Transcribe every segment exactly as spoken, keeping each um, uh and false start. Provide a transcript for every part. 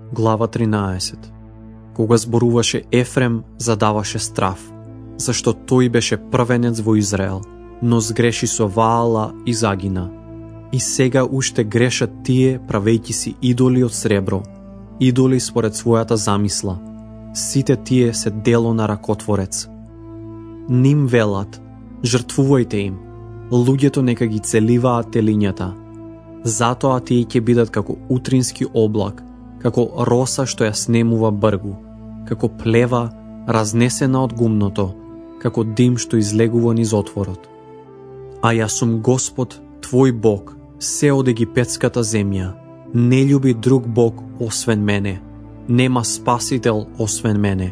Глава тринаесет. Кога зборуваше Ефрем, задаваше страв, зашто тој беше првенец во Израел, но сгреши со Ваала и загина. И сега уште грешат тие, правејќи си идоли од сребро, идоли според својата замисла. Сите тие се дело на ракотворец. Ним велат, жртвувајте им, луѓето нека ги целиваат телињата. Затоа тие ќе бидат како утрински облак, како роса што ја снемува бргу, како плева разнесена од гумното, како дим што излегува низ отворот. А јас сум Господ, твој Бог, се од египетската земја. Не љуби друг Бог освен мене. Нема спасител освен мене.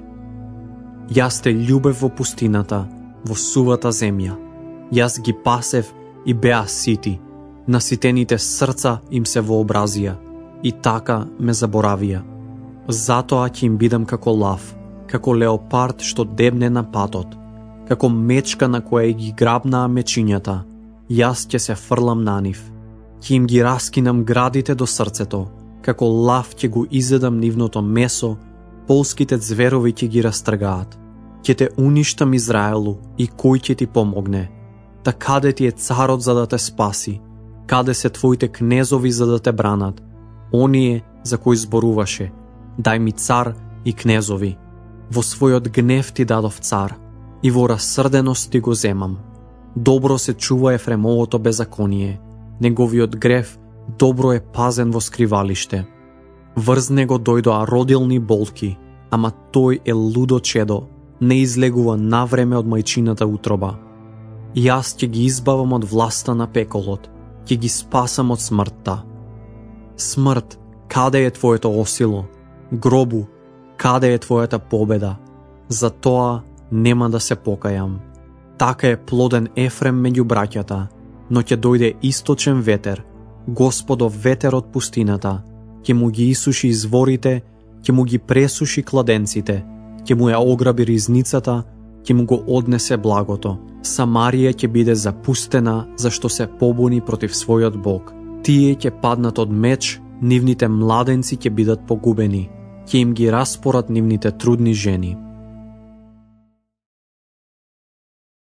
Јас те љубев во пустината, во сувата земја. Јас ги пасев и беа сити. Наситените срца им се вообразија и така ме заборавија. Затоа ќе им бидам како лав, како леопард што дебне на патот, како мечка на која ги грабнаа мечињата. Јас ќе се фрлам на нив. Ќе им ги раскинам градите до срцето, како лав ќе го изедам нивното месо, полските зверови ќе ги растргаат. Ќе те уништам, Израелу, и кој ќе ти помогне? Та каде ти е царот за да те спаси? Каде се твоите кнезови за да те бранат? Оние за кои зборуваше: дај ми цар и кнезови. Во својот гнев ти дадов цар, и во рассрденост ти го земам. Добро се чува Ефремовото беззаконие, неговиот грев добро е пазен во скривалиште. Врз него дојдоа родилни болки, ама тој е лудо чедо, не излегува навреме од мајчината утроба. Јас ќе ги избавам од власта на пеколот, ќе ги спасам од смртта. Смрт, каде е твоето осило? Гробу, каде е твојата победа? За тоа нема да се покајам. Така е плоден Ефрем меѓу браќата, но ќе дојде источен ветер, Господов ветер од пустината, ќе му ги исуши изворите, ќе му ги пресуши кладенците, ќе му ја ограби ризницата, ќе му го однесе благото. Самарија ќе биде запустена, зашто се побуни против својот Бог. Тие ќе паднат од меч, нивните младенци ќе бидат погубени, ќе им ги распорат нивните трудни жени.